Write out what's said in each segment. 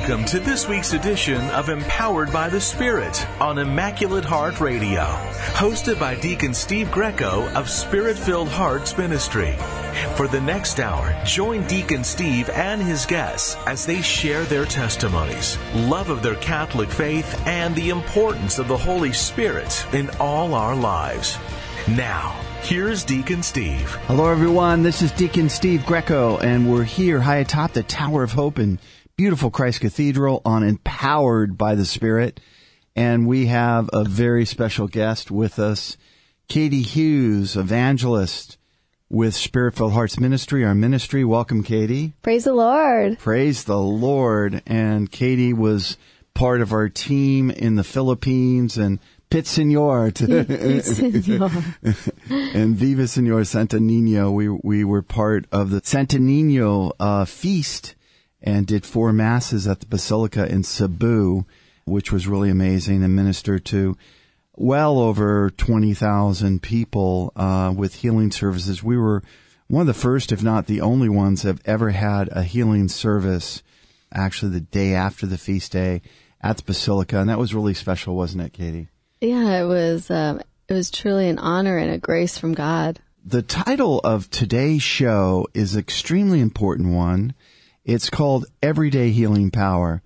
Welcome to this week's edition of Empowered by the Spirit on Immaculate Heart Radio, hosted by Deacon Steve Greco of Spirit-Filled Hearts Ministry. For the next hour, join Deacon Steve and his guests as they share their testimonies, love of their Catholic faith, and the importance of the Holy Spirit in all our lives. Now, here's Deacon Steve. Hello, everyone. This is Deacon Steve Greco, and we're here high atop the Tower of Hope in beautiful Christ Cathedral on Empowered by the Spirit. And we have a very special guest with us, Katie Hughes, evangelist with Spirit-Filled Hearts Ministry, our ministry. Welcome, Katie. Praise the Lord. Praise the Lord. And Katie was part of our team in the Philippines and Pit Señor. And Viva Señor Santo Nino. We were part of the Santo Nino feast and did 4 masses at the Basilica in Cebu, which was really amazing, and ministered to well over 20,000 people with healing services. We were one of the first, if not the only ones, that have ever had a healing service, actually the day after the feast day at the Basilica, and that was really special, wasn't it, Katie? Yeah, it was truly an honor and a grace from God. The title of today's show is an extremely important one. It's called Everyday Healing Power.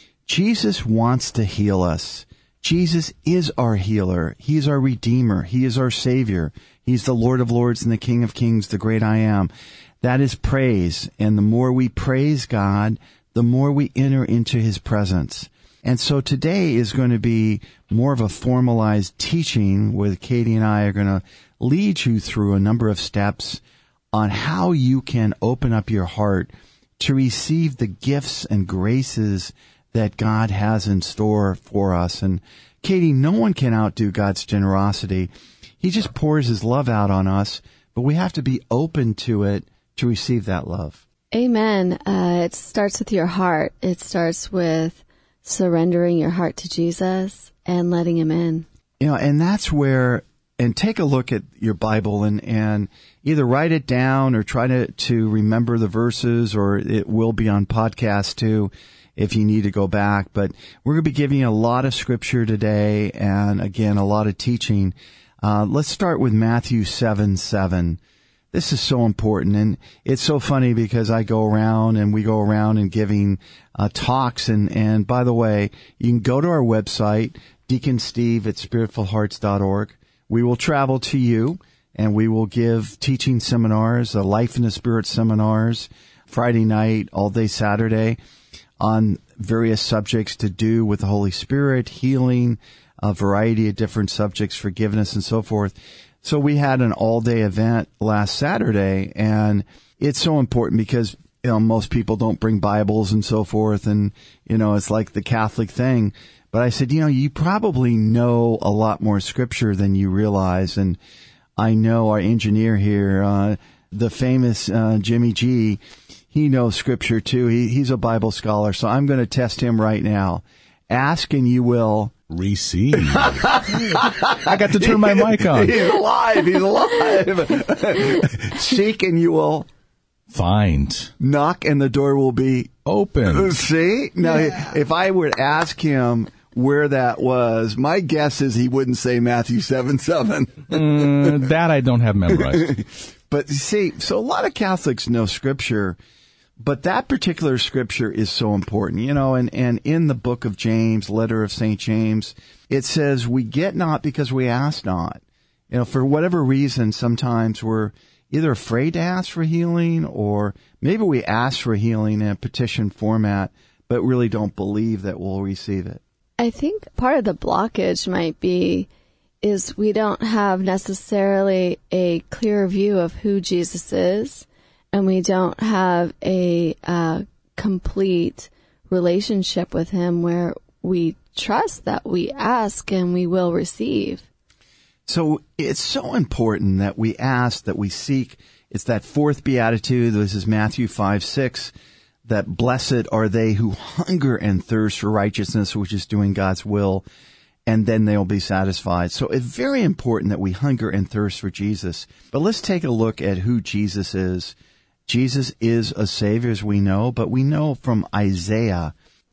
Jesus wants to heal us. Jesus is our healer. He's our Redeemer. He is our Savior. He's the Lord of Lords and the King of Kings, the great I Am. That is praise. And the more we praise God, the more we enter into His presence. And so today is going to be more of a formalized teaching where Katie and I are going to lead you through a number of steps on how you can open up your heart to receive the gifts and graces that God has in store for us. And Katie, no one can outdo God's generosity. He just pours His love out on us, but we have to be open to it to receive that love. Amen. It starts with your heart. It starts with surrendering your heart to Jesus and letting Him in. You know, and that's where, and take a look at your Bible and either write it down or try to remember the verses, or it will be on podcast too if you need to go back. But we're going to be giving you a lot of scripture today and, again, a lot of teaching. Let's start with Matthew 7:7. This is so important, and it's so funny because we go around and giving talks, and by the way, you can go to our website, Deacon Steve at spiritfulhearts.org. We will travel to you, and we will give teaching seminars, Life in the Spirit seminars, Friday night, all day Saturday, on various subjects to do with the Holy Spirit, healing, a variety of different subjects, forgiveness, and so forth. So we had an all-day event last Saturday, and it's so important because, you know, most people don't bring Bibles and so forth, and, you know, it's like the Catholic thing. But I said, you know, you probably know a lot more scripture than you realize, and I know our engineer here, the famous Jimmy G, he knows scripture too. He's a Bible scholar, so I'm going to test him right now. Ask and you will receive. I got to turn my mic on. He's alive. Seek and you will find. Knock and the door will be open. See? Now, if I would ask him where that was, my guess is he wouldn't say Matthew 7:7. That I don't have memorized. But see, so a lot of Catholics know scripture, but that particular scripture is so important, you know, and in the book of James, letter of St. James, it says, we get not because we ask not. You know, for whatever reason, sometimes we're either afraid to ask for healing, or maybe we ask for healing in a petition format, but really don't believe that we'll receive it. I think part of the blockage might be is we don't have necessarily a clear view of who Jesus is, and we don't have a complete relationship with Him where we trust that we ask and we will receive. So it's so important that we ask, that we seek. It's that fourth beatitude. This is Matthew 5:6, that blessed are they who hunger and thirst for righteousness, which is doing God's will, and then they'll be satisfied. So it's very important that we hunger and thirst for Jesus. But let's take a look at who Jesus is. Jesus is a Savior, as we know, but we know from Isaiah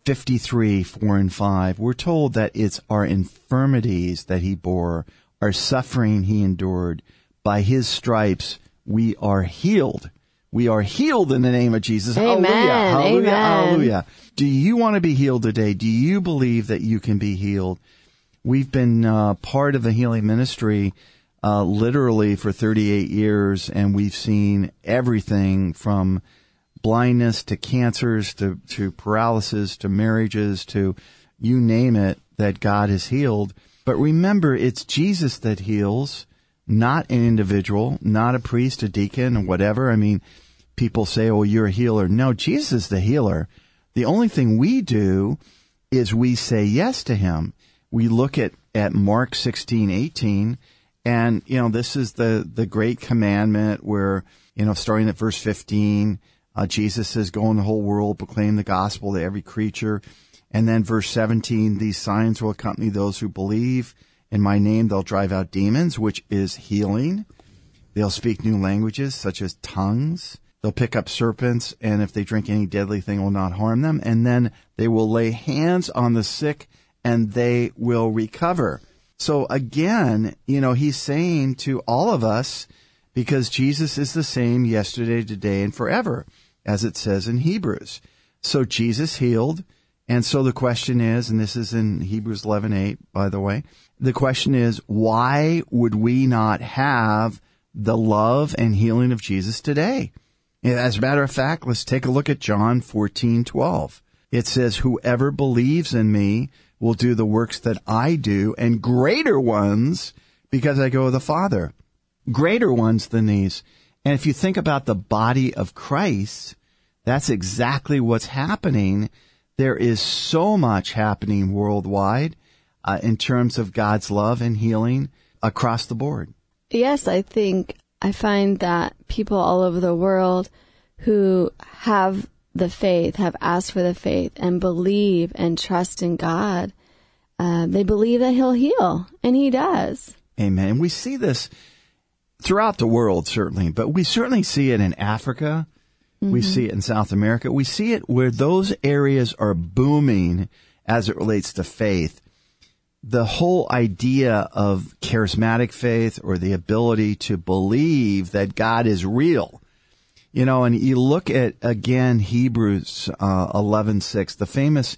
53, 4 and 5, we're told that it's our infirmities that he bore, our suffering he endured. By his stripes we are healed. We are healed in the name of Jesus. Amen. Hallelujah. Hallelujah. Amen. Hallelujah. Do you want to be healed today? Do you believe that you can be healed? We've been part of the healing ministry literally for 38 years, and we've seen everything from blindness to cancers to paralysis to marriages to you name it that God has healed. But remember, it's Jesus that heals, not an individual, not a priest, a deacon, or whatever. I mean, people say, oh, you're a healer. No, Jesus is the healer. The only thing we do is we say yes to him. We look at Mark 16:18, and, this is the great commandment where, starting at verse 15, Jesus says, go in the whole world, proclaim the gospel to every creature. And then verse 17, these signs will accompany those who believe. In my name, they'll drive out demons, which is healing. They'll speak new languages, such as tongues. They'll pick up serpents, and if they drink any deadly thing, it will not harm them. And then they will lay hands on the sick, and they will recover. So again, he's saying to all of us, because Jesus is the same yesterday, today, and forever, as it says in Hebrews. So Jesus healed. And so the question is, and this is in Hebrews 11:8, by the way, the question is, why would we not have the love and healing of Jesus today? As a matter of fact, let's take a look at John 14:12. It says, whoever believes in me will do the works that I do, and greater ones, because I go to the Father. Greater ones than these. And if you think about the body of Christ, that's exactly what's happening. There is so much happening worldwide in terms of God's love and healing across the board. Yes, I find that people all over the world who have the faith, have asked for the faith, and believe and trust in God, they believe that he'll heal, and he does. Amen. And we see this throughout the world, certainly, but we certainly see it in Africa. Mm-hmm. We see it in South America. We see it where those areas are booming as it relates to faith. The whole idea of charismatic faith, or the ability to believe that God is real, and you look at, again, Hebrews 11:6, the famous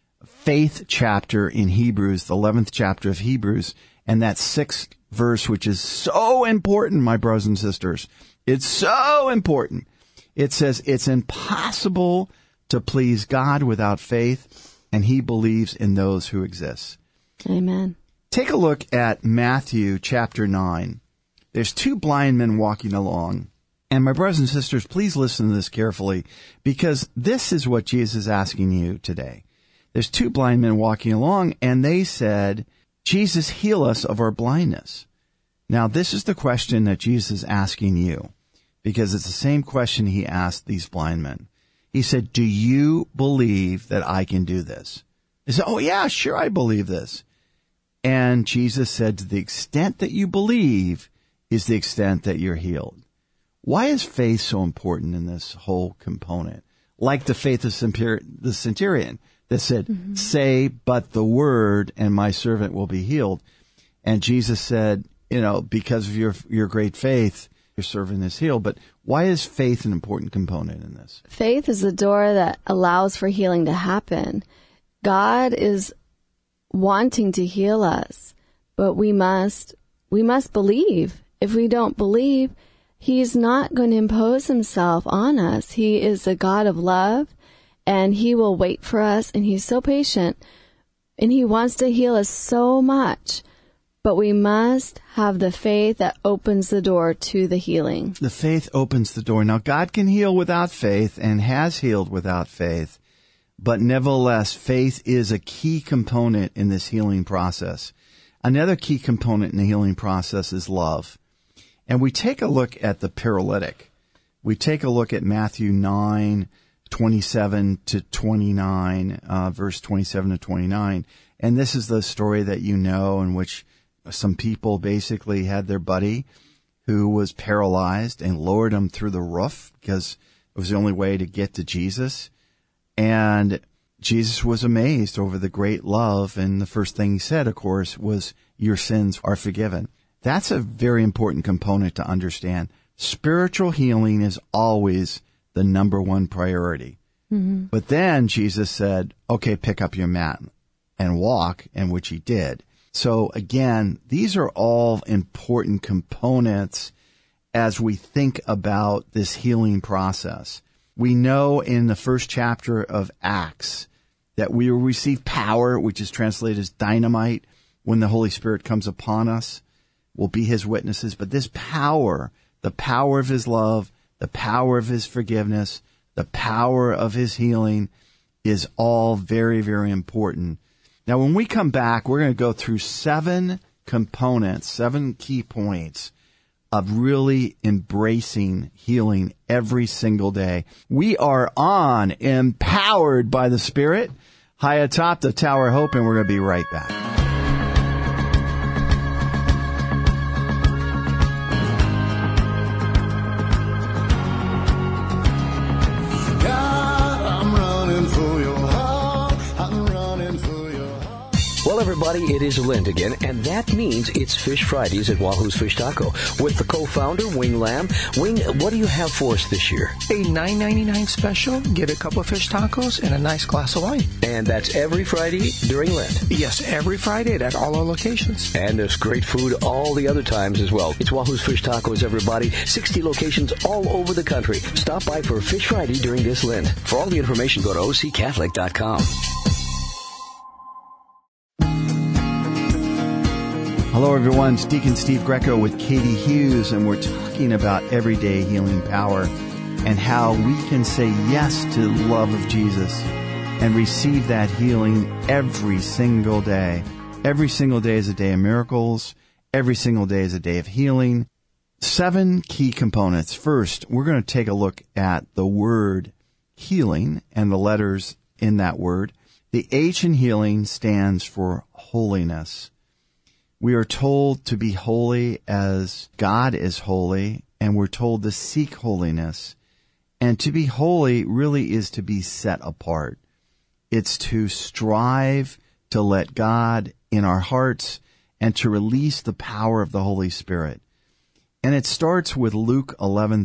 faith chapter in Hebrews, the 11th chapter of Hebrews, and that 6th verse, which is so important, my brothers and sisters. It's so important. It says it's impossible to please God without faith, and he believes in those who exist. Amen. Take a look at Matthew chapter 9. There's two blind men walking along. And my brothers and sisters, please listen to this carefully, because this is what Jesus is asking you today. There's two blind men walking along, and they said, Jesus, heal us of our blindness. Now, this is the question that Jesus is asking you, because it's the same question he asked these blind men. He said, do you believe that I can do this? They said, oh, yeah, sure, I believe this. And Jesus said, to the extent that you believe is the extent that you're healed. Why is faith so important in this whole component? Like the faith of the centurion that said, say but the word and my servant will be healed. And Jesus said, because of your great faith, your servant is healed. But why is faith an important component in this? Faith is the door that allows for healing to happen. God is wanting to heal us, but we must believe. If we don't believe, he's not going to impose himself on us. He is a God of love, and he will wait for us, and he's so patient, and he wants to heal us so much. But we must have the faith that opens the door to the healing. The faith opens the door. Now, God can heal without faith and has healed without faith. But nevertheless, faith is a key component in this healing process. Another key component in the healing process is love. And we take a look at the paralytic. We take a look at Matthew 9:27 to 29, verse 27 to 29. And this is the story that you know, in which some people basically had their buddy who was paralyzed and lowered him through the roof because it was the only way to get to Jesus. And Jesus was amazed over the great love, and the first thing he said, of course, was, your sins are forgiven. That's a very important component to understand. Spiritual healing is always the number one priority. Mm-hmm. But then Jesus said, okay, pick up your mat and walk, and which he did. So again, these are all important components as we think about this healing process. We know in the first chapter of Acts that we will receive power, which is translated as dynamite, when the Holy Spirit comes upon us. We'll be his witnesses. But this power, the power of his love, the power of his forgiveness, the power of his healing is all very, very important. Now, when we come back, we're going to go through 7 components, 7 key points of really embracing healing every single day. We are on Empowered by the Spirit, high atop the Tower of Hope, and we're going to be right back. Well, everybody, it is Lent again, and that means it's Fish Fridays at Wahoo's Fish Taco with the co-founder, Wing Lamb. Wing, what do you have for us this year? A $9.99 special. Get a couple of fish tacos and a nice glass of wine. And that's every Friday during Lent? Yes, every Friday at all our locations. And there's great food all the other times as well. It's Wahoo's Fish Tacos, everybody. 60 locations all over the country. Stop by for Fish Friday during this Lent. For all the information, go to OCCatholic.com. Hello, everyone. It's Deacon Steve Greco with Katie Hughes, and we're talking about everyday healing power and how we can say yes to the love of Jesus and receive that healing every single day. Every single day is a day of miracles. Every single day is a day of healing. 7 key components. First, we're going to take a look at the word healing and the letters in that word. The H in healing stands for holiness. We are told to be holy as God is holy, and we're told to seek holiness. And to be holy really is to be set apart. It's to strive to let God in our hearts and to release the power of the Holy Spirit. And it starts with Luke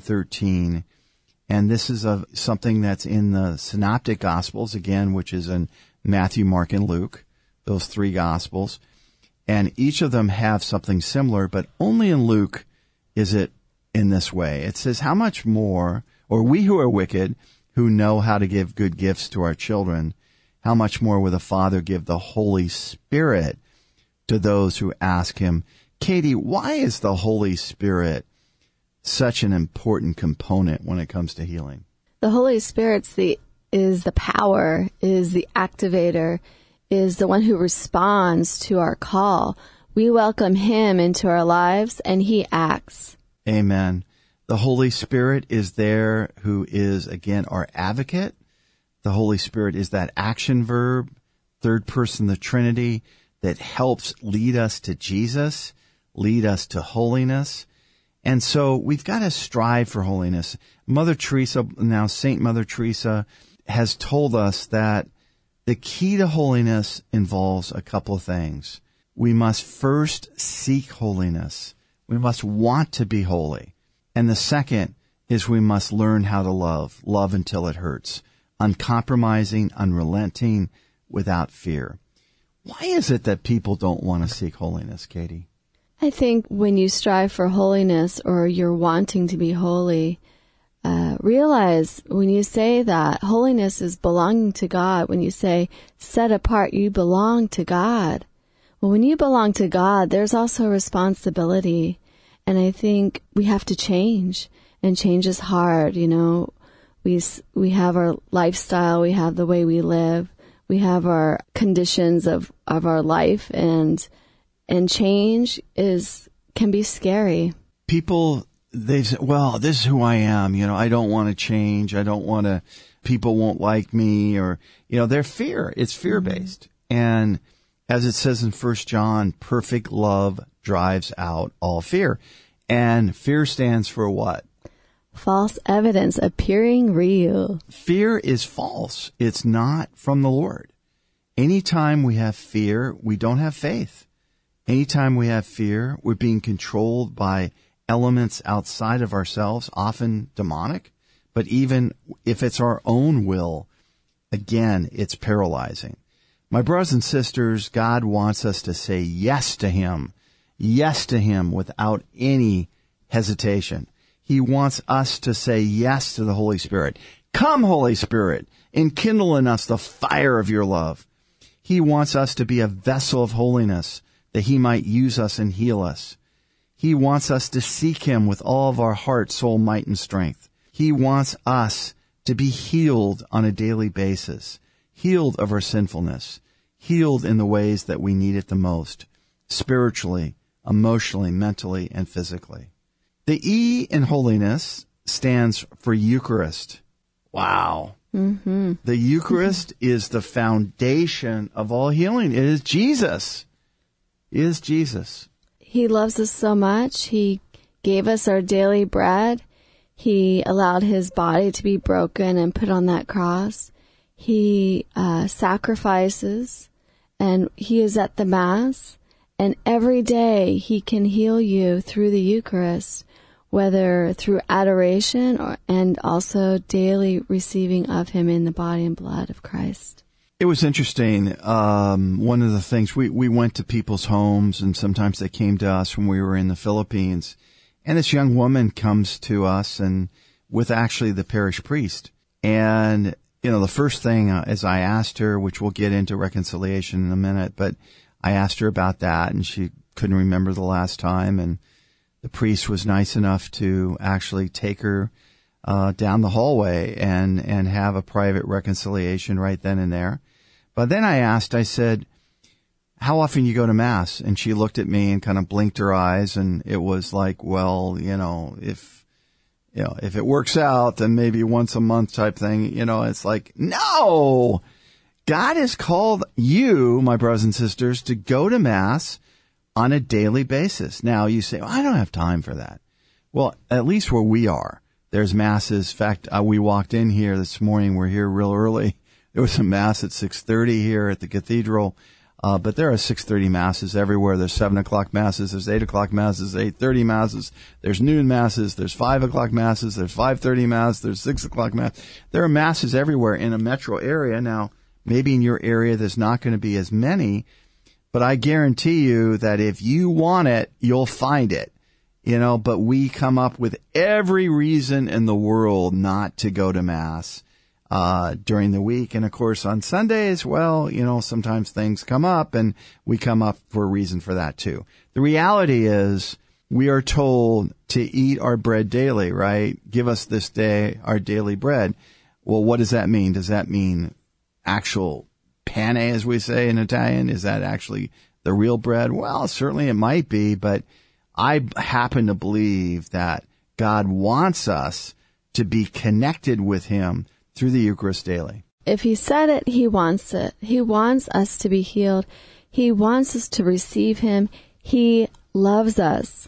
11:13, and this is something that's in the Synoptic Gospels, again, which is in Matthew, Mark, and Luke, those 3 Gospels. And each of them have something similar, but only in Luke is it in this way. It says, how much more, or we who are wicked, who know how to give good gifts to our children, how much more will the Father give the Holy Spirit to those who ask him? Katie, why is the Holy Spirit such an important component when it comes to healing? The Holy Spirit is the power, is the activator, is the one who responds to our call. We welcome him into our lives, and he acts. Amen. The Holy Spirit is there, who is, again, our advocate. The Holy Spirit is that action verb, third person of the Trinity, that helps lead us to Jesus, lead us to holiness. And so we've got to strive for holiness. Mother Teresa, now Saint Mother Teresa, has told us that the key to holiness involves a couple of things. We must first seek holiness. We must want to be holy. And the second is we must learn how to love until it hurts, uncompromising, unrelenting, without fear. Why is it that people don't want to seek holiness, Katie? I think when you strive for holiness or you're wanting to be holy, realize when you say that holiness is belonging to God, when you say set apart, you belong to God. Well, when you belong to God, there's also a responsibility. And I think we have to change, and change is hard. You know, we have our lifestyle, we have the way we live, we have our conditions of our life, and change can be scary. People, they say, well, this is who I am. You know, I don't want to change. I don't want to, people won't like me, or, you know, their fear. It's fear-based. And as it says in 1 John, perfect love drives out all fear. And fear stands for what? false evidence appearing real. Fear is false. It's not from the Lord. Anytime we have fear, we don't have faith. Anytime we have fear, we're being controlled by elements outside of ourselves, often demonic. But even if it's our own will, again, it's paralyzing. My brothers and sisters, God wants us to say yes to Him without any hesitation. He wants us to say yes to the Holy Spirit. Come, Holy Spirit, enkindle in us the fire of your love. He wants us to be a vessel of holiness, that He might use us and heal us. He wants us to seek Him with all of our heart, soul, might, and strength. He wants us to be healed on a daily basis, healed of our sinfulness, healed in the ways that we need it the most, spiritually, emotionally, mentally, and physically. The E in holiness stands for Eucharist. Wow. Mm-hmm. The Eucharist is the foundation of all healing. It is Jesus. It is Jesus. He loves us so much. He gave us our daily bread. He allowed His body to be broken and put on that cross. He sacrifices, and He is at the Mass. And every day He can heal you through the Eucharist, whether through adoration and also daily receiving of Him in the body and blood of Christ. It was interesting. One of the things, we went to people's homes, and sometimes they came to us when we were in the Philippines. And this young woman comes to us and with actually the parish priest. And, the first thing as I asked her, which we'll get into reconciliation in a minute, but I asked her about that, and she couldn't remember the last time. And the priest was nice enough to actually take her down the hallway and have a private reconciliation right then and there. But then I said, how often you go to Mass? And she looked at me and kind of blinked her eyes, and it was like, well, if it works out, then maybe once a month type thing. It's like, no! God has called you, my brothers and sisters, to go to Mass on a daily basis. Now, you say, well, I don't have time for that. Well, at least where we are, there's Masses. In fact, we walked in here this morning. We're here real early. There was a Mass at 6:30 here at the cathedral. But there are 6:30 Masses everywhere. There's 7 o'clock Masses. There's 8 o'clock Masses, 8:30 Masses. There's noon Masses. There's 5 o'clock Masses. There's 5:30 Mass. There's 6 o'clock Mass. There are Masses everywhere in a metro area. Now, maybe in your area there's not going to be as many, but I guarantee you that if you want it, you'll find it. But we come up with every reason in the world not to go to Mass during the week. And of course, on Sundays, well, sometimes things come up, and we come up for a reason for that too. The reality is we are told to eat our bread daily, right? Give us this day our daily bread. Well, what does that mean? Does that mean actual pane, as we say in Italian? Is that actually the real bread? Well, certainly it might be, but I happen to believe that God wants us to be connected with Him through the Eucharist daily. If He said it, He wants it. He wants us to be healed. He wants us to receive Him. He loves us.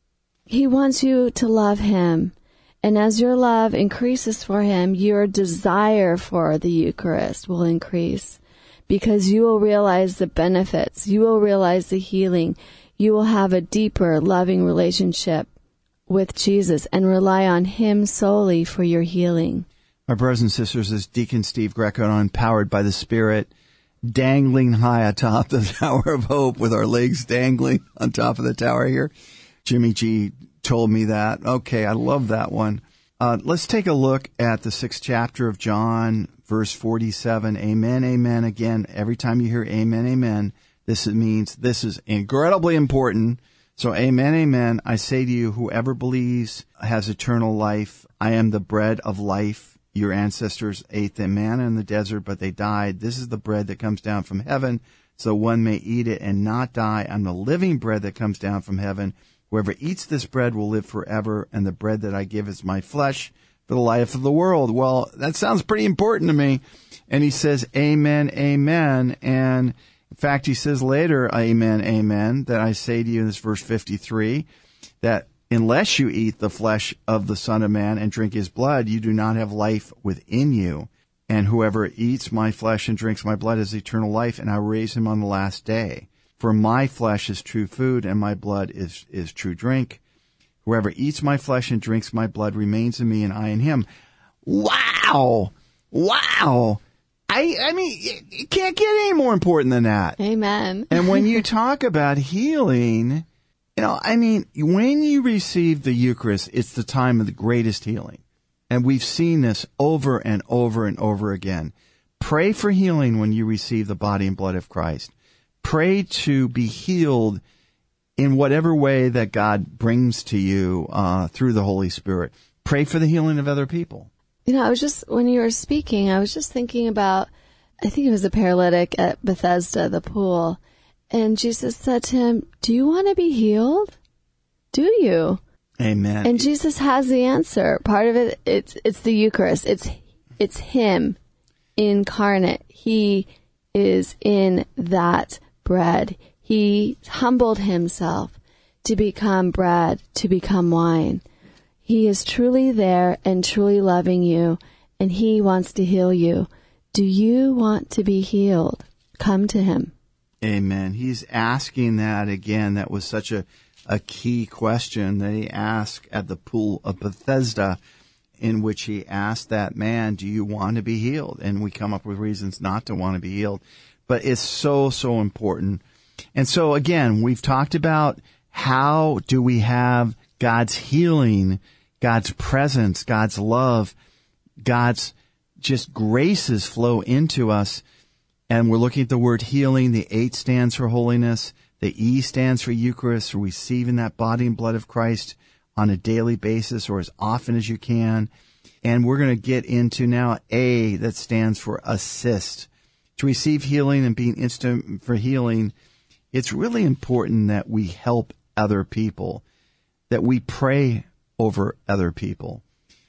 He wants you to love Him. And as your love increases for Him, your desire for the Eucharist will increase, because you will realize the benefits. You will realize the healing. You will have a deeper, loving relationship with Jesus and rely on Him solely for your healing. My brothers and sisters, this is Deacon Steve Greco, and I'm empowered by the Spirit, dangling high atop the Tower of Hope with our legs dangling on top of the tower here. Jimmy G told me that. Okay, I love that one. Let's take a look at the 6th chapter of John, verse 47. Amen, amen. Again, every time you hear amen, amen, this means this is incredibly important. So amen, amen. I say to you, whoever believes has eternal life. I am the bread of life. Your ancestors ate the manna in the desert, but they died. This is the bread that comes down from heaven, so one may eat it and not die. I'm the living bread that comes down from heaven. Whoever eats this bread will live forever, and the bread that I give is my flesh for the life of the world. Well, that sounds pretty important to me. And he says, amen, amen. And in fact, he says later, amen, amen, that I say to you in this verse 53, that unless you eat the flesh of the Son of Man and drink his blood, you do not have life within you. And whoever eats my flesh and drinks my blood has eternal life, and I will raise him on the last day. For my flesh is true food, and my blood is true drink. Whoever eats my flesh and drinks my blood remains in me, and I in him. Wow! Wow! I mean, it can't get any more important than that. Amen. And when you talk about healing, I mean, when you receive the Eucharist, it's the time of the greatest healing. And we've seen this over and over and over again. Pray for healing when you receive the body and blood of Christ. Pray to be healed in whatever way that God brings to you through the Holy Spirit. Pray for the healing of other people. When you were speaking, I was just thinking about, I think it was a paralytic at Bethesda, the pool. And Jesus said to him, do you want to be healed? Do you? Amen. And Jesus has the answer. Part of it, it's the Eucharist. It's him incarnate. He is in that bread. He humbled himself to become bread, to become wine. He is truly there and truly loving you, and he wants to heal you. Do you want to be healed? Come to him. Amen. He's asking that again. That was such a key question that he asked at the pool of Bethesda, in which he asked that man, do you want to be healed? And we come up with reasons not to want to be healed. But it's so, so important. And so, again, we've talked about how do we have God's healing, God's presence, God's love, God's just graces flow into us. And we're looking at the word healing. The H stands for holiness. The E stands for Eucharist, receiving that body and blood of Christ on a daily basis or as often as you can. And we're going to get into now A, that stands for assist. To receive healing and being instant for healing, it's really important that we help other people, that we pray over other people.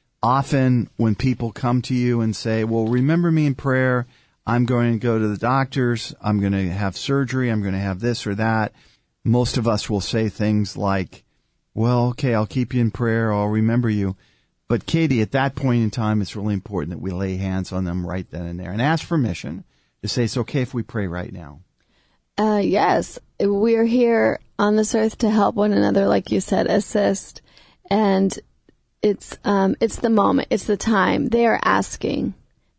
Often when people come to you and say, well, remember me in prayer, I'm going to go to the doctors, I'm going to have surgery, I'm going to have this or that. Most of us will say things like, well, okay, I'll keep you in prayer, I'll remember you. But Katie, at that point in time, it's really important that we lay hands on them right then and there and ask permission to say it's okay if we pray right now. Yes, we're here on this earth to help one another, like you said, assist. And it's the moment, it's the time. They are asking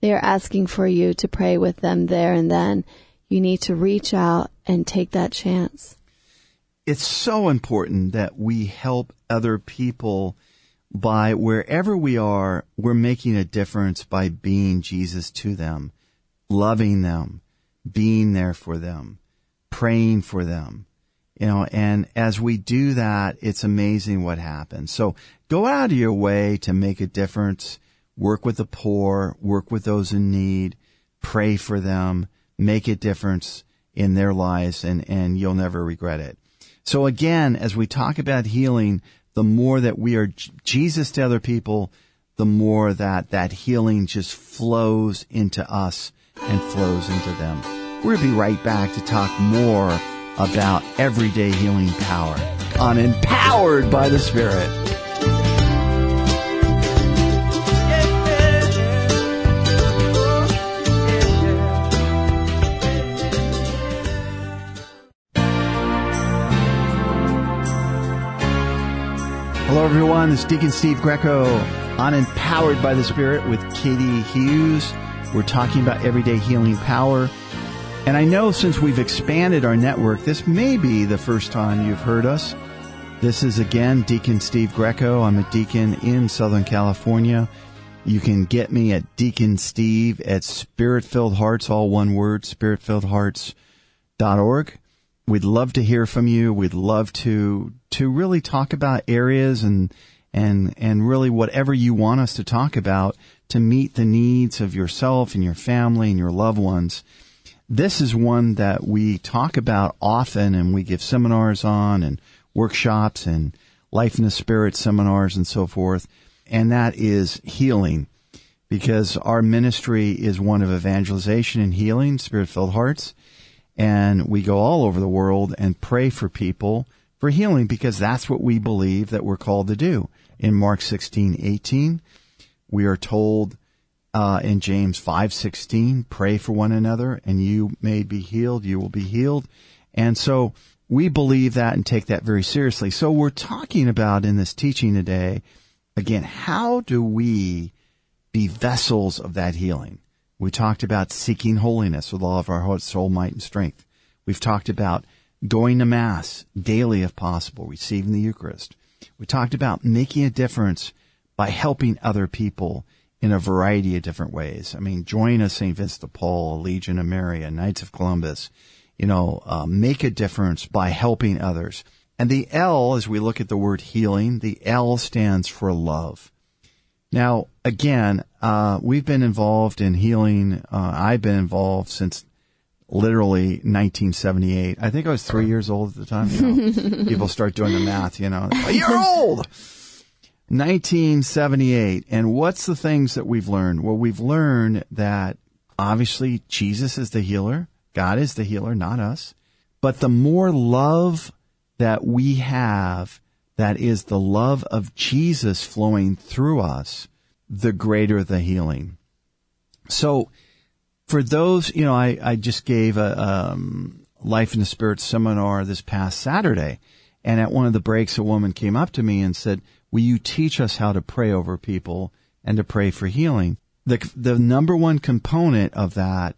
for you to pray with them there and then. You need to reach out and take that chance. It's so important that we help other people by wherever we are, we're making a difference by being Jesus to them, loving them, being there for them, praying for them. And as we do that, it's amazing what happens. So go out of your way to make a difference. Work with the poor, work with those in need, pray for them, make a difference in their lives, and you'll never regret it. So again, as we talk about healing, the more that we are Jesus to other people, the more that healing just flows into us and flows into them. We're going to be right back to talk more about everyday healing power on Empowered by the Spirit. Hello, everyone. This is Deacon Steve Greco on Empowered by the Spirit with Katie Hughes. We're talking about everyday healing power. And I know since we've expanded our network, this may be the first time you've heard us. This is, again, Deacon Steve Greco. I'm a deacon in Southern California. You can get me at Deacon Steve at Spirit-Filled Hearts, all one word, spiritfilledhearts.org. We'd love to hear from you. We'd love to really talk about areas and really whatever you want us to talk about to meet the needs of yourself and your family and your loved ones. This is one that we talk about often, and we give seminars on and workshops and Life in the Spirit seminars and so forth. And that is healing, because our ministry is one of evangelization and healing, Spirit-Filled Hearts. And we go all over the world and pray for people for healing, because that's what we believe that we're called to do. In Mark 16:18, we are told in James 5:16, pray for one another and you may be healed, you will be healed. And so we believe that and take that very seriously. So we're talking about in this teaching today, again, how do we be vessels of that healing? We talked about seeking holiness with all of our heart, soul, might, and strength. We've talked about going to Mass daily if possible, receiving the Eucharist. We talked about making a difference by helping other people in a variety of different ways. I mean, join a St. Vincent de Paul, a Legion of Mary, a Knights of Columbus. Make a difference by helping others. And the L, as we look at the word healing, the L stands for love. Now, again, we've been involved in healing. I've been involved since literally 1978. I think I was 3 years old at the time. People start doing the math, You're old! 1978. And what's the things that we've learned? Well, we've learned that obviously Jesus is the healer. God is the healer, not us. But the more love that we have, that is the love of Jesus flowing through us, the greater the healing. So for those, I just gave a Life in the Spirit seminar this past Saturday. And at one of the breaks, a woman came up to me and said, will you teach us how to pray over people and to pray for healing? The number one component of that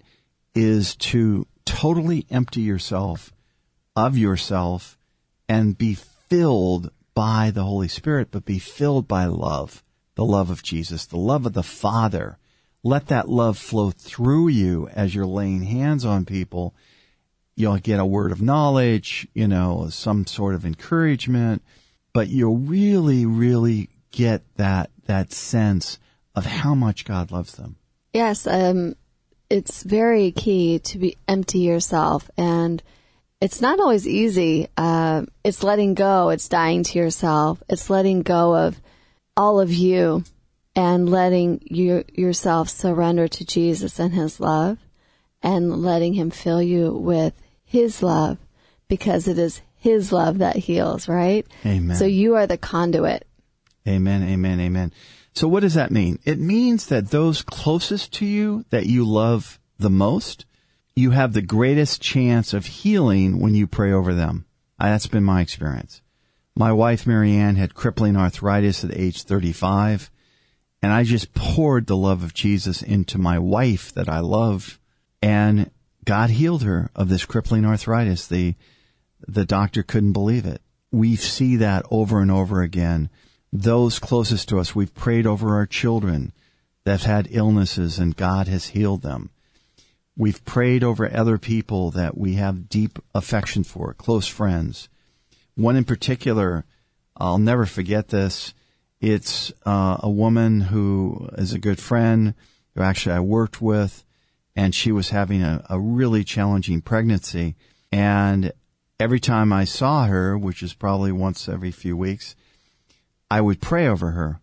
is to totally empty yourself of yourself and be filled by the Holy Spirit, but be filled by love, the love of Jesus, the love of the Father. Let that love flow through you as you're laying hands on people. You'll get a word of knowledge, some sort of encouragement, but you'll really, really get that sense of how much God loves them. Yes, it's very key to empty yourself, and it's not always easy. It's letting go. It's dying to yourself. It's letting go of all of you and letting yourself surrender to Jesus and His love and letting Him fill you with His love, because it is His love that heals, right? Amen. So you are the conduit. Amen, amen, amen. So what does that mean? It means that those closest to you that you love the most, you have the greatest chance of healing when you pray over them. That's been my experience. My wife, Marianne, had crippling arthritis at age 35, and I just poured the love of Jesus into my wife that I loved, and God healed her of this crippling arthritis. The doctor couldn't believe it. We see that over and over again. Those closest to us, we've prayed over our children that have had illnesses, and God has healed them. We've prayed over other people that we have deep affection for, close friends. One in particular, I'll never forget this. It's a woman who is a good friend, who actually I worked with, and she was having a really challenging pregnancy. And every time I saw her, which is probably once every few weeks, I would pray over her.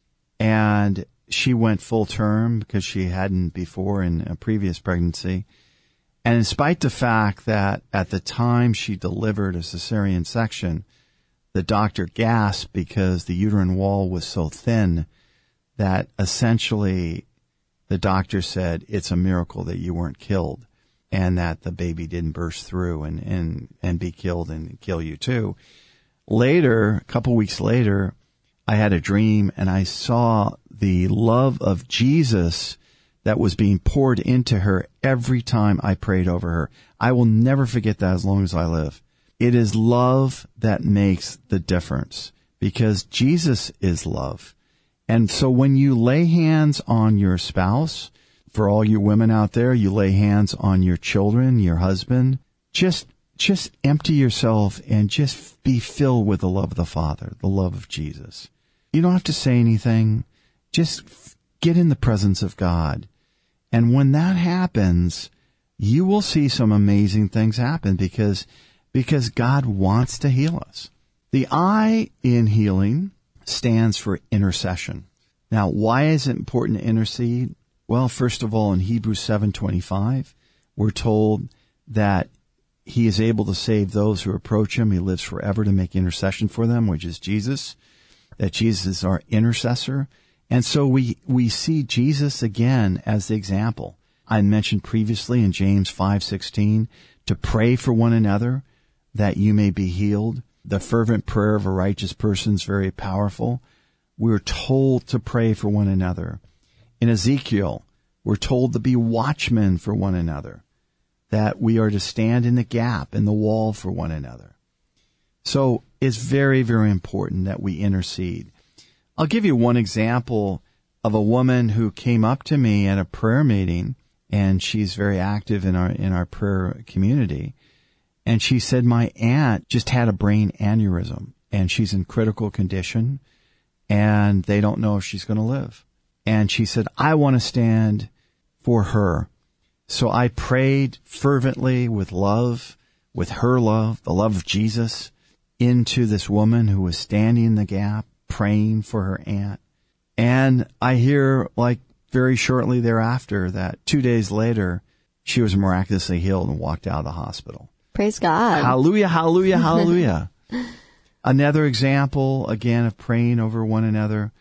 And she went full term because she hadn't before in a previous pregnancy. And in spite the fact that at the time she delivered a cesarean section, the doctor gasped because the uterine wall was so thin that essentially the doctor said, it's a miracle that you weren't killed and that the baby didn't burst through and be killed and kill you too. Later, a couple weeks later, I had a dream and I saw the love of Jesus that was being poured into her every time I prayed over her. I will never forget that as long as I live. It is love that makes the difference because Jesus is love. And so when you lay hands on your spouse, for all you women out there, you lay hands on your children, your husband, just empty yourself and just be filled with the love of the Father, the love of Jesus. You don't have to say anything. Just get in the presence of God. And when that happens, you will see some amazing things happen because God wants to heal us. The I in healing stands for intercession. Now, why is it important to intercede? Well, first of all, in Hebrews 7:25, we're told that he is able to save those who approach him. He lives forever to make intercession for them, which is Jesus, that Jesus is our intercessor. And so we see Jesus again as the example. I mentioned previously in James 5:16 to pray for one another that you may be healed. The fervent prayer of a righteous person is very powerful. We're told to pray for one another. In Ezekiel, we're told to be watchmen for one another, that we are to stand in the gap, in the wall for one another. So it's very, very important that we intercede. I'll give you one example of a woman who came up to me at a prayer meeting, and she's very active in our prayer community. And she said, my aunt just had a brain aneurysm, and she's in critical condition, and they don't know if she's going to live. And she said, I want to stand for her. So I prayed fervently with love, with her love, the love of Jesus, into this woman who was standing in the gap, praying for her aunt. And I hear, like, very shortly thereafter that 2 days later, she was miraculously healed and walked out of the hospital. Praise God. Hallelujah, hallelujah, hallelujah. Another example, again, of praying over one another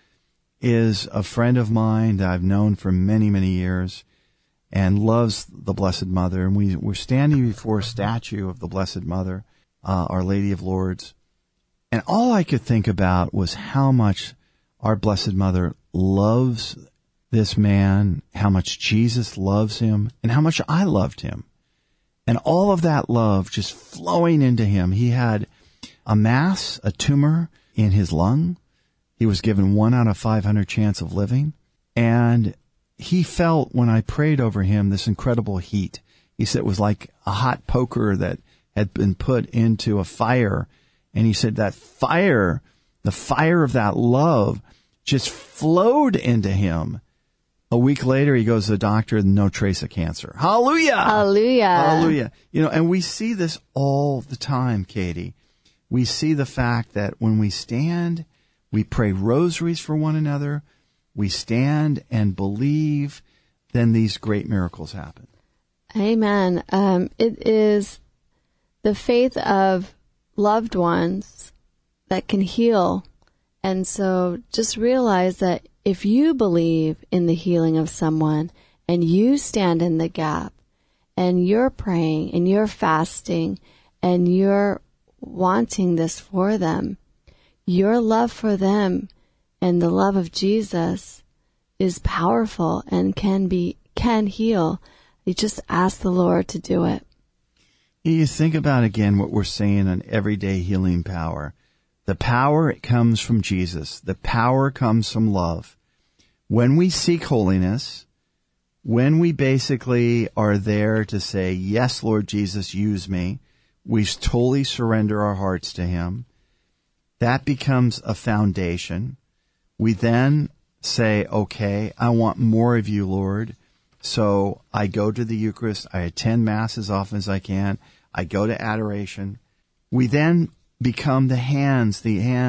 is a friend of mine that I've known for many, many years and loves the Blessed Mother. And we're standing before a statue of the Blessed Mother, Our Lady of Lourdes. And all I could think about was how much our Blessed Mother loves this man, how much Jesus loves him, and how much I loved him. And all of that love just flowing into him. He had a mass, a tumor in his lung. He was given 1 out of 500 chance of living. And he felt, when I prayed over him, this incredible heat. He said it was like a hot poker that had been put into a fire. And he said that fire, the fire of that love, just flowed into him. A week later, he goes to the doctor, no trace of cancer. Hallelujah! Hallelujah. Hallelujah. You know, and we see this all the time, Katie. We see the fact that when we stand, we pray rosaries for one another, we stand and believe, then these great miracles happen. Amen. It is the faith of loved ones that can heal. And so just realize that if you believe in the healing of someone and you stand in the gap and you're praying and you're fasting and you're wanting this for them, your love for them and the love of Jesus is powerful and can heal. You just ask the Lord to do it. You think about again what we're saying on everyday healing power. The power comes from Jesus. The power comes from love. When we seek holiness, when we basically are there to say, yes, Lord Jesus, use me, we totally surrender our hearts to him. That becomes a foundation. We then say, okay, I want more of you, Lord. So I go to the Eucharist. I attend Mass as often as I can. I go to adoration. We then become the hands,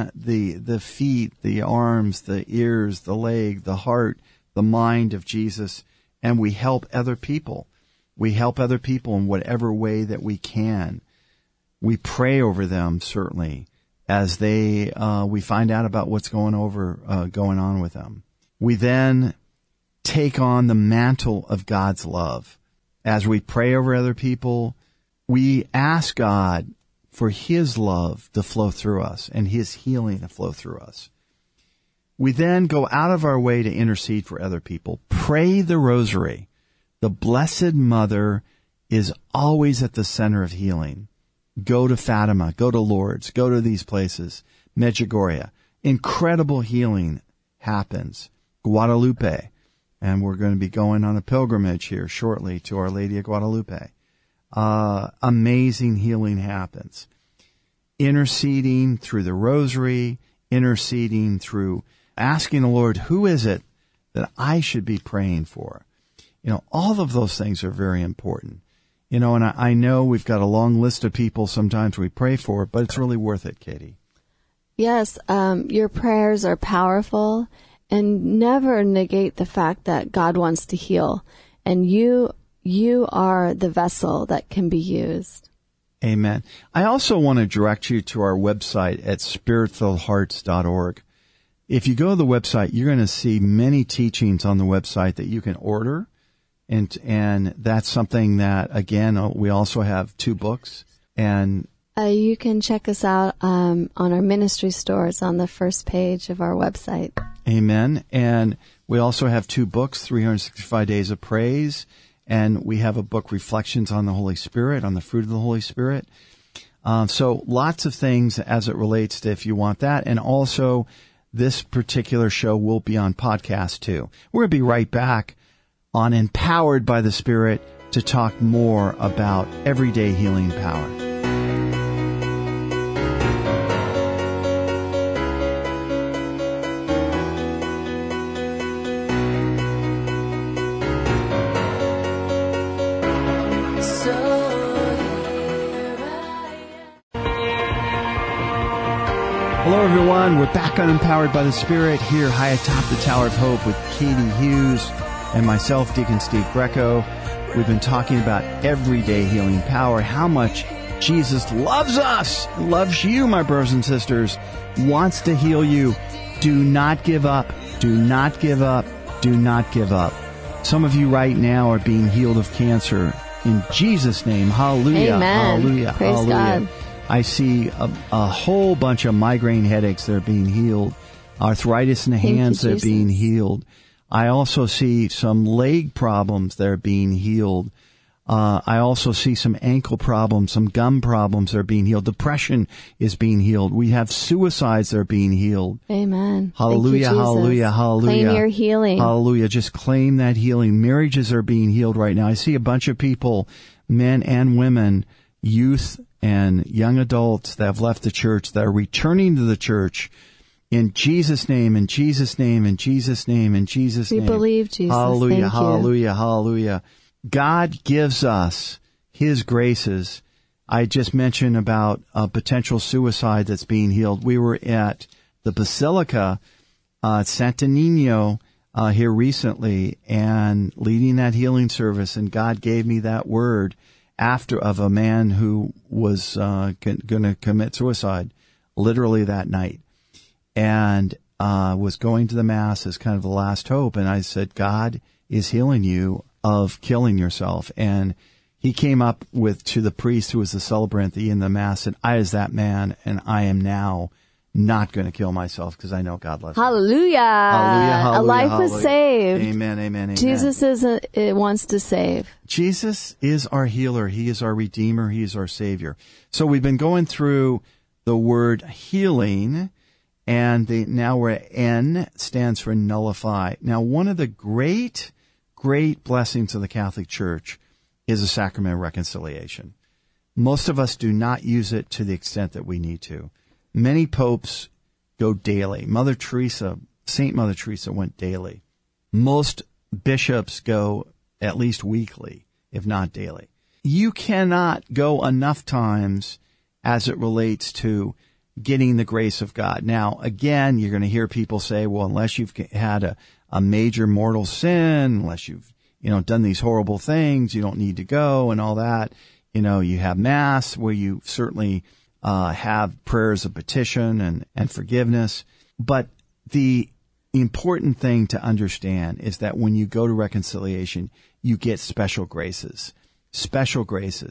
the feet, the arms, the ears, the leg, the heart, the mind of Jesus, and we help other people. We help other people in whatever way that we can. We pray over them, certainly, as we find out about what's going on with them. We then take on the mantle of God's love. As we pray over other people, we ask God for his love to flow through us and his healing to flow through us. We then go out of our way to intercede for other people. Pray the rosary. The Blessed Mother is always at the center of healing. Go to Fatima, go to Lourdes, go to these places. Medjugorje. Incredible healing happens. Guadalupe. And we're going to be going on a pilgrimage here shortly to Our Lady of Guadalupe. Amazing healing happens. Interceding through the rosary, interceding through asking the Lord, who is it that I should be praying for? You know, all of those things are very important. You know, and I know we've got a long list of people sometimes we pray for, but it's really worth it, Katie. Yes, your prayers are powerful, and never negate the fact that God wants to heal, and you are the vessel that can be used. Amen. I also want to direct you to our website at spiritfilledhearts.org. If you go to the website, you're going to see many teachings on the website that you can order. And that's something that, again, we also have 2 books. And you can check us out on our ministry stores on the first page of our website. Amen. And we also have 2 books, 365 Days of Praise. And we have a book, Reflections on the Holy Spirit, on the fruit of the Holy Spirit. So lots of things as it relates to if you want that. And also, this particular show will be on podcast too. We're going to be right back on Empowered by the Spirit to talk more about everyday healing power. Hello, everyone. We're back on Empowered by the Spirit here high atop the Tower of Hope with Katie Hughes and myself, Deacon Steve Greco. We've been talking about everyday healing power, how much Jesus loves us, loves you, my brothers and sisters, wants to heal you. Do not give up. Do not give up. Do not give up. Some of you right now are being healed of cancer. In Jesus' name, hallelujah, Amen. hallelujah, Praise hallelujah. God. I see a whole bunch of migraine headaches that are being healed, arthritis in the hands that are being healed. I also see some leg problems that are being healed. I also see some ankle problems, some gum problems that are being healed. Depression is being healed. We have suicides that are being healed. Amen. Hallelujah, Thank you, hallelujah, hallelujah. Claim your healing. Hallelujah. Just claim that healing. Marriages are being healed right now. I see a bunch of people, men and women, youth and young adults that have left the church that are returning to the church in Jesus' name, in Jesus' name, in Jesus' name, in Jesus' name. We believe, Jesus. Hallelujah, Thank hallelujah, you. hallelujah. God gives us His graces. I just mentioned about a potential suicide that's being healed. We were at the Basilica, Santo Niño, here recently and leading that healing service, and God gave me that word of a man who was going to commit suicide literally that night, and was going to the Mass as kind of the last hope. And I said, God is healing you of killing yourself. And he came up to the priest who was the celebrant in the Mass, and I is that man, and I am now not going to kill myself because I know God loves me. Hallelujah. Hallelujah, hallelujah. A life hallelujah. was saved. Amen, amen, amen. Jesus wants to save. Jesus is our healer. He is our Redeemer. He is our Savior. So we've been going through the word healing, and now we're at N, stands for nullify. Now, one of the great blessings of the Catholic Church is the sacrament of reconciliation. Most of us do not use it to the extent that we need to. Many popes go daily. Saint Mother Teresa went daily. Most bishops go at least weekly, if not daily. You cannot go enough times as it relates to getting the grace of God. Now, again, you're going to hear people say, well, unless you've had a major mortal sin, unless you've, done these horrible things, you don't need to go and all that. You have Mass where you certainly have prayers of petition and forgiveness. But the important thing to understand is that when you go to reconciliation, you get special graces, special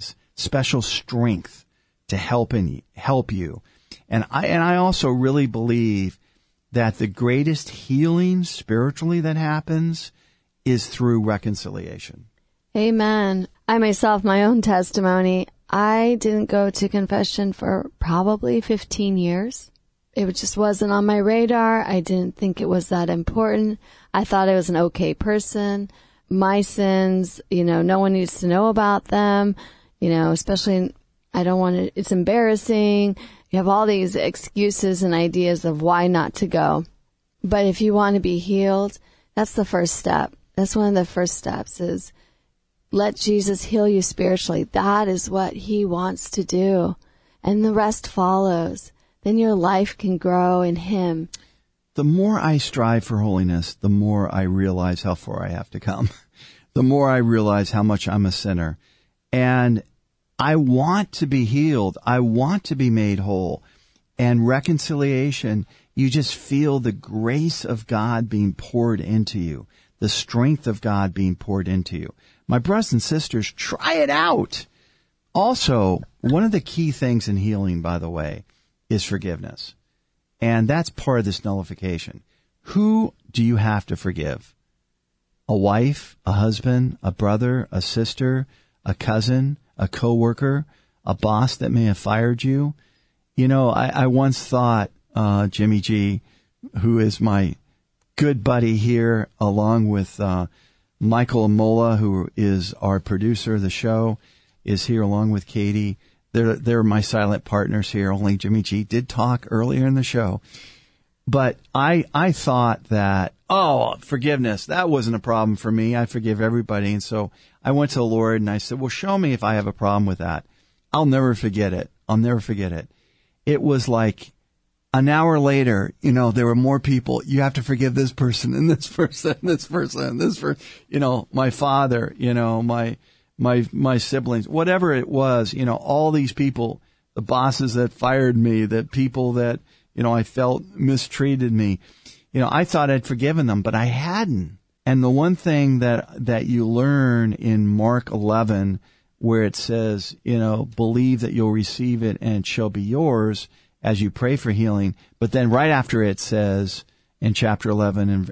strength to help you. And I also really believe that the greatest healing spiritually that happens is through reconciliation. Amen. I myself, my own testimony, I didn't go to confession for probably 15 years. It just wasn't on my radar. I didn't think it was that important. I thought I was an okay person. My sins, no one needs to know about them, especially I don't want to, it's embarrassing. You have all these excuses and ideas of why not to go. But if you want to be healed, that's the first step. That's one of the first steps is let Jesus heal you spiritually. That is what He wants to do. And the rest follows. Then your life can grow in Him. The more I strive for holiness, the more I realize how far I have to come. The more I realize how much I'm a sinner. And I want to be healed. I want to be made whole. And reconciliation, you just feel the grace of God being poured into you, the strength of God being poured into you. My brothers and sisters, try it out. Also, one of the key things in healing, by the way, is forgiveness. And that's part of this nullification. Who do you have to forgive? A wife, a husband, a brother, a sister, a cousin, a coworker, a boss that may have fired you. You know, I once thought, Jimmy G, who is my good buddy here, along with Michael Amola, who is our producer of the show, is here along with Katie. They're my silent partners here. Only Jimmy G did talk earlier in the show. But I thought that, forgiveness, that wasn't a problem for me. I forgive everybody. And so I went to the Lord and I said, well, show me if I have a problem with that. I'll never forget it. It was like an hour later, you know, there were more people. You have to forgive this person and this person and this person and this person, you know, my father, you know, my siblings, whatever it was, you know, all these people, the bosses that fired me, the people that, you know, I felt mistreated me. You know, I thought I'd forgiven them, but I hadn't. And the one thing that you learn in Mark 11, where it says, you know, believe that you'll receive it and it shall be yours as you pray for healing. But then right after it says in chapter 11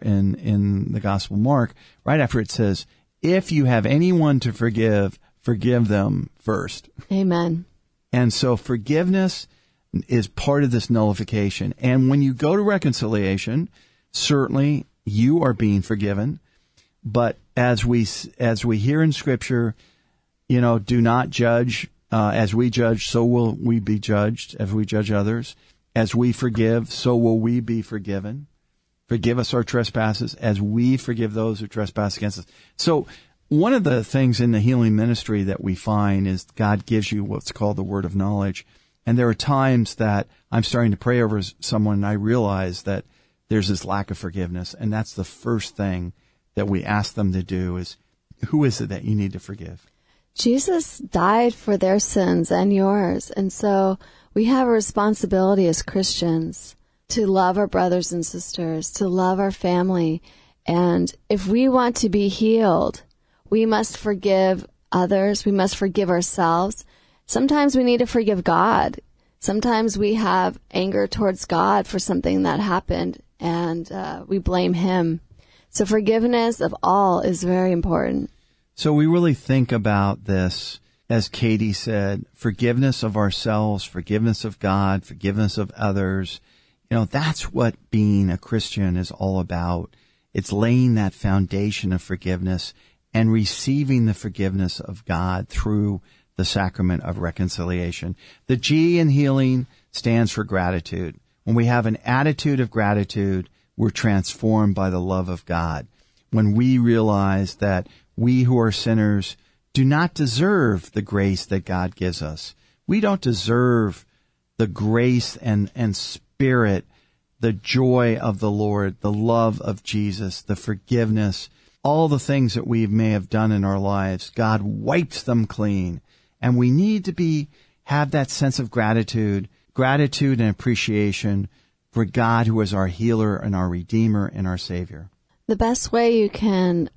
in the Gospel of Mark, right after it says, if you have anyone to forgive, forgive them first. Amen. And so forgiveness is part of this nullification. And when you go to reconciliation, certainly you are being forgiven. But as we hear in Scripture, you know, do not judge. As we judge, so will we be judged. As we judge others, as we forgive, so will we be forgiven. Forgive us our trespasses as we forgive those who trespass against us. So one of the things in the healing ministry that we find is God gives you what's called the word of knowledge. And there are times that I'm starting to pray over someone and I realize that there's this lack of forgiveness. And that's the first thing that we ask them to do is, who is it that you need to forgive? Jesus died for their sins and yours. And so we have a responsibility as Christians to love our brothers and sisters, to love our family. And if we want to be healed, we must forgive others. We must forgive ourselves. Sometimes we need to forgive God. Sometimes we have anger towards God for something that happened, and we blame Him. So forgiveness of all is very important. So we really think about this, as Katie said, forgiveness of ourselves, forgiveness of God, forgiveness of others. You know, that's what being a Christian is all about. It's laying that foundation of forgiveness and receiving the forgiveness of God through the sacrament of reconciliation. The G in healing stands for gratitude. When we have an attitude of gratitude, we're transformed by the love of God. When we realize that we who are sinners do not deserve the grace that God gives us. We don't deserve the grace and spirit, the joy of the Lord, the love of Jesus, the forgiveness, all the things that we may have done in our lives. God wipes them clean. And we need to have that sense of gratitude and appreciation for God, who is our healer and our Redeemer and our Savior. The best way you can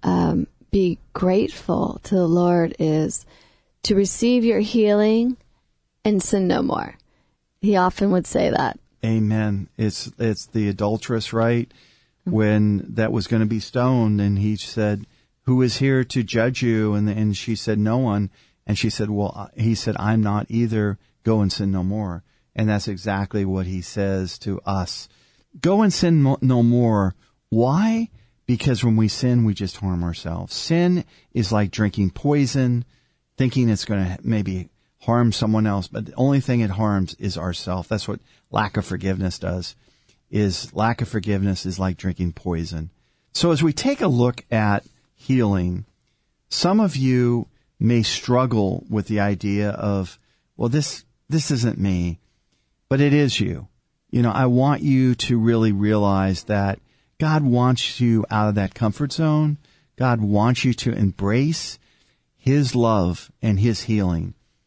be grateful to the Lord is to receive your healing and sin no more. He often would say that. Amen. It's the adulteress, right? When that was going to be stoned, and he said, "Who is here to judge you?" And she said, "No one." And she said, he said, "I'm not either. Go and sin no more." And that's exactly what he says to us. Go and sin no more. Why? Because when we sin, we just harm ourselves. Sin is like drinking poison, thinking it's going to maybe harm someone else, but the only thing it harms is ourselves. That's what lack of forgiveness does. Lack of forgiveness is like drinking poison. So as we take a look at healing, some of you may struggle with the idea of, well, this isn't me, but it is you. You know, I want you to really realize that God wants you out of that comfort zone. God wants you to embrace His love and His healing.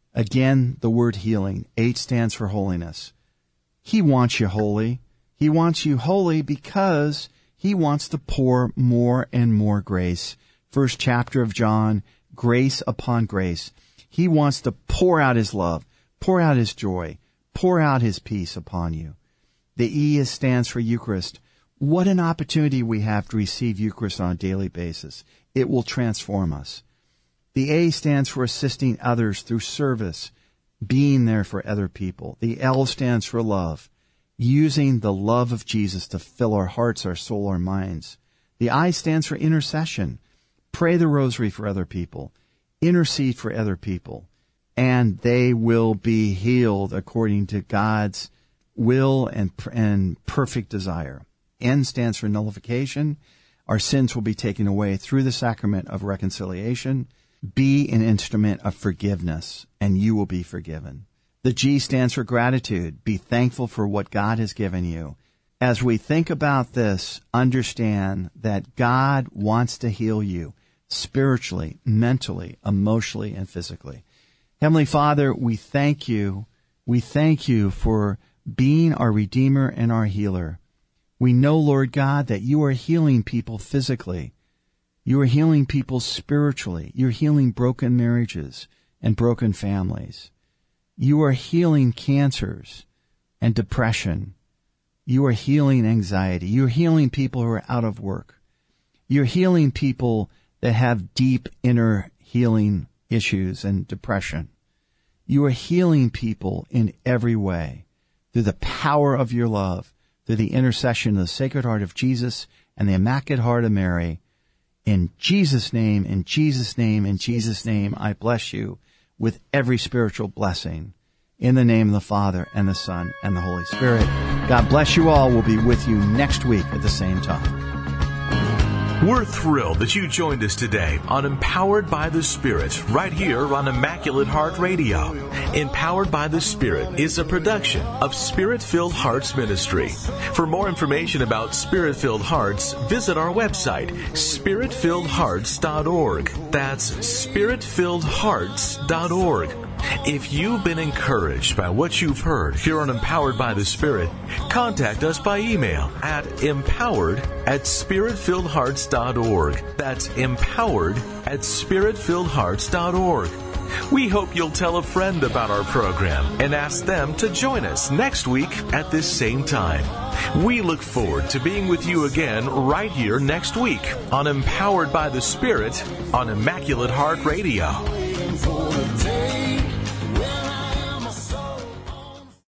Again, the word healing. H stands for holiness. He wants you holy. He wants you holy because he wants to pour more and more grace. First chapter of John, grace upon grace. He wants to pour out his love, pour out his joy, pour out his peace upon you. The E stands for Eucharist. What an opportunity we have to receive Eucharist on a daily basis. It will transform us. The A stands for assisting others through service, being there for other people. The L stands for love, using the love of Jesus to fill our hearts, our soul, our minds. The I stands for intercession. Pray the rosary for other people. Intercede for other people. And they will be healed according to God's will and perfect desire. N stands for nullification. Our sins will be taken away through the sacrament of reconciliation. Be an instrument of forgiveness, and you will be forgiven. The G stands for gratitude. Be thankful for what God has given you. As we think about this, understand that God wants to heal you spiritually, mentally, emotionally, and physically. Heavenly Father, we thank you. We thank you for being our Redeemer and our healer. We know, Lord God, that you are healing people physically. You are healing people spiritually. You're healing broken marriages and broken families. You are healing cancers and depression. You are healing anxiety. You're healing people who are out of work. You're healing people that have deep inner healing issues and depression. You are healing people in every way through the power of your love, through the intercession of the Sacred Heart of Jesus and the Immaculate Heart of Mary. In Jesus' name, in Jesus' name, in Jesus' name, I bless you with every spiritual blessing. In the name of the Father, and the Son, and the Holy Spirit. God bless you all. We'll be with you next week at the same time. We're thrilled that you joined us today on Empowered by the Spirit, right here on Immaculate Heart Radio. Empowered by the Spirit is a production of Spirit-Filled Hearts Ministry. For more information about Spirit-Filled Hearts, visit our website, spiritfilledhearts.org. That's spiritfilledhearts.org. If you've been encouraged by what you've heard here on Empowered by the Spirit, contact us by email at empowered@spiritfilledhearts.org. That's empowered@spiritfilledhearts.org. We hope you'll tell a friend about our program and ask them to join us next week at this same time. We look forward to being with you again right here next week on Empowered by the Spirit on Immaculate Heart Radio.